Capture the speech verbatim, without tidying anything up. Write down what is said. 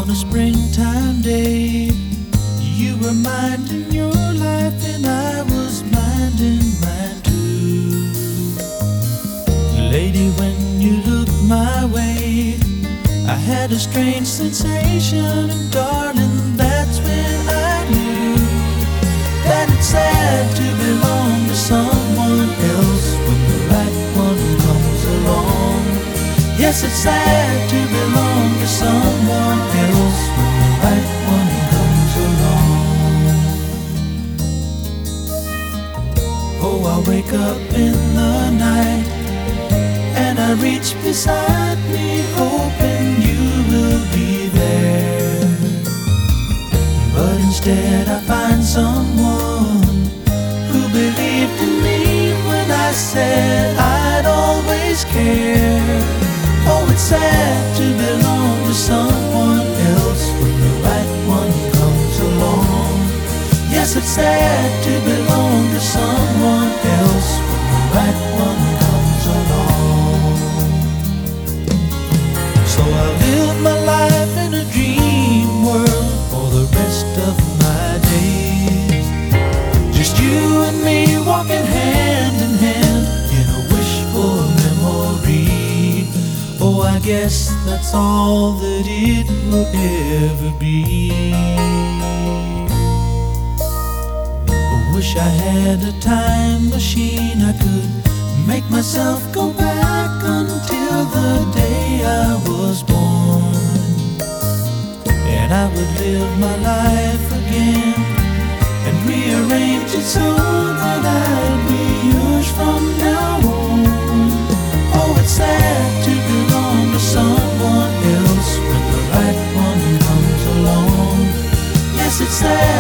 a springtime day. You were minding your life and I was minding mine too. Lady, when you looked my way, I had a strange sensation, and darling, that's when I knew that it's sad to belong to someone else when the right one comes along. Yes, it's sad to belong to someone else when the right one comes along. Oh, I wake up in the night and I reach beside me, hoping you will be there. But instead I find someone who believed in me when I said I'd always care. Oh, it's sad to belong to someone else when the right one comes along. Yes, it's sad to belong to someone else when the right one comes along. So I live my life in a dream world for the rest of my days. Just you and me walking hand in hand in a wishful memory. Oh, I guess that's all that it will ever be. I wish I had a time machine. I could make myself go back until the day I was born, and I would live my life again and rearrange it so that I'd be yours from now on. Oh, it's sad to belong to someone else when the right one comes along. Yes, it's sad